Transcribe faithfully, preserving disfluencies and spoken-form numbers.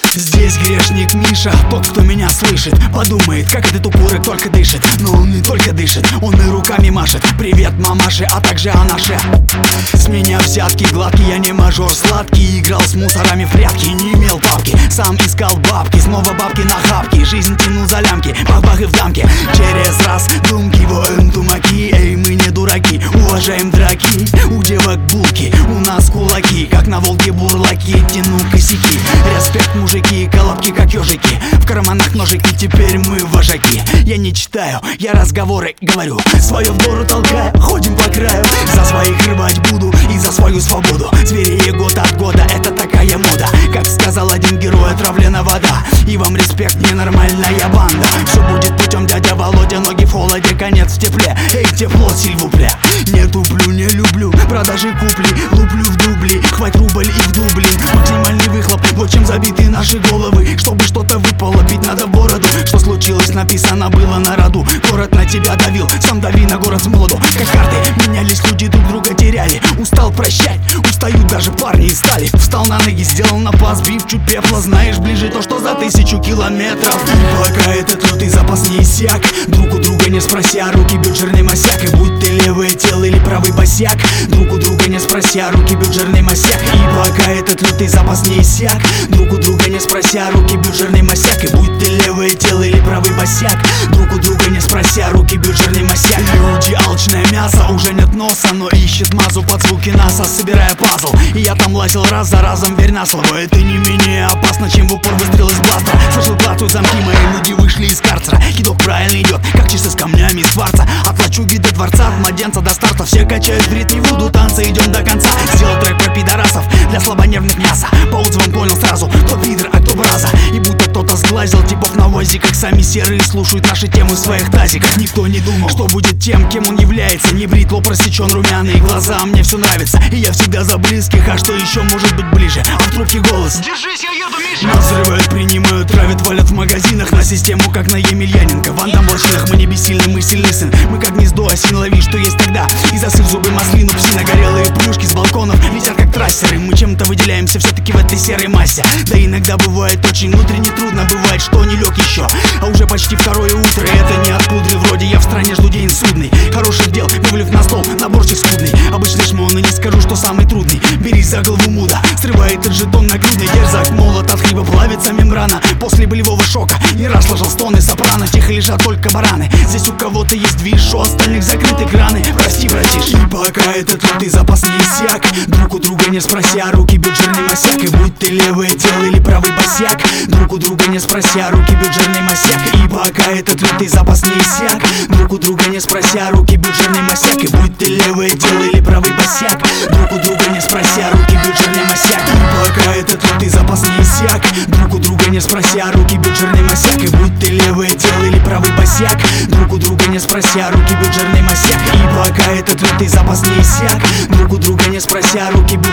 Здесь грешник Миша, тот, кто меня слышит, подумает, как этот укурок только дышит. Но он не только дышит, он и руками машет. Привет, мамаши, а также анаше. С меня взятки гладкие, я не мажор сладкий. Играл с мусорами в прятки, не имел папки. Сам искал бабки, снова бабки на хапки. Жизнь тяну за лямки, бах-бах и в дамке. Через раз думки воем тумаки. Эй, мы не дураки, уважаем драки. У девок булки, у нас кулаки. Как на Волге бурлаки, тяну косяки. Респект, мужики, колобки как ежики. В карманах ножики, теперь мы вожаки. Я не читаю, я разговоры говорю. Свое в гору толкаю, ходим по краю. За своих рвать буду и за свою свободу. Зверее год от года, это такая мода. Как сказал один герой, отравлена вода. И вам респект, ненормальная банда. Все будет путем, дядя Володя. Ноги в холоде, конец в тепле. Эй, тепло, сильвупле. Не туплю, не люблю продажи купли. Луплю в дубли, хвать рубль и в дублин. Максимальный выхлоп, вот чем забиты наши головы. Чтобы что-то выпало, бить надо в бороду. Что случилось, написано было на роду. Город на тебя давил, сам дави на город с молоду. Как карты, менялись люди, друг друга теряли. Устал прощать, устают даже парни из стали. Встал на ноги, сделал напас, бив чуть пепла. Знаешь, ближе то, что за тысячу километров. Пока этот лютый запас не иссяк. Друг у друга не спрося, руки бьют жирный масяк. И будь ты левое тело или правый босяк. Друг у друга не спрося, руки бьют жирный масяк. И пока этот лютый запас не иссяк. Друг у друга не спрося, руки бьют жирный масяк. И будь ты левое тело или правый босяк. Друг у друга не спрося, руки бьют жирный масяк. Люди, алчное мясо, уже нет носа, но ищет мазу под звуки НАСА, собирая пазл. И я там лазил раз за разом, верь на слово. Это не менее опасно, чем в упор выстрел из бластера. Слышал, плату замки, мои люди вышли из карцера. Кидок правильно идет, как часы с камнями из кварца. От лачуги до дворца, от младенца до старта. Все качают в ритме вуду, танцы, идем до конца. Сделал трек про пидорасов, для слабонервных мяса. По отзывам понял сразу, кто пидор, а кто браза. И будто кто-то сглазил типов на возе. Как сами серые слушают наши темы в своих тазиках. Никто не думал, что будет тем, кем он является. Не брит, лоб рассечен, румяные глаза, мне все нравится. И я всегда за близких, а что еще может быть ближе? А в трубке голос: держись, я еду, Миша! Нас взрывают, принимают, травят, валят в магазинах. На систему, как на Емельяненко. В андаморщинах мы не бессильны, мы сильный сын. Мы как гнездо осин, лови, что есть тогда. И засыв зубы маслину, псина, горелые плюшки с балконов летят как трассеры. Мы чем-то выделяемся все-таки в этой серой массе. Да иногда бывает очень внутренне трудно. Бывает, что не лег еще, а уже почти второе утро. И это не от пудры, вроде я в стране жду день судный. Хороших дел, вывалив на стол, наборчик скудный. Обычный шмон, и не скажу, что самый трудный. Берись за голову муда, срывает этот жетон нагрудный. Дерзак, молот, от хлеба плавится мембрана. После болевого шока не раз сложил стоны сопрано. Тихо лежат только бараны. Здесь у кого-то есть движ, у остальных закрыты краны. Прости, братиш. И пока этот лютый запас не иссяк. Друг у друга не спрося, руки бьют жирный масяк. И будь ты левое тело или правый босяк. Друг у друга не спрося, руки бьют жирный масяк. И пока этот лютый запас не иссяк. Друг у друга не спрося, руки бьют жирный масяк. И будь ты левое тело или правый босяк. Друг у друга не спрося, руки бьют жирный масяк. И пока этот лютый запас не иссяк. Друг у друга не спрося, руки бьют жирный масяк. И будь ты левое тело или правый босяк. Друг у друга не спрося, руки бьют жирный масяк. И пока этот лютый запас не иссяк. Друг у друга не спрося, руки бьют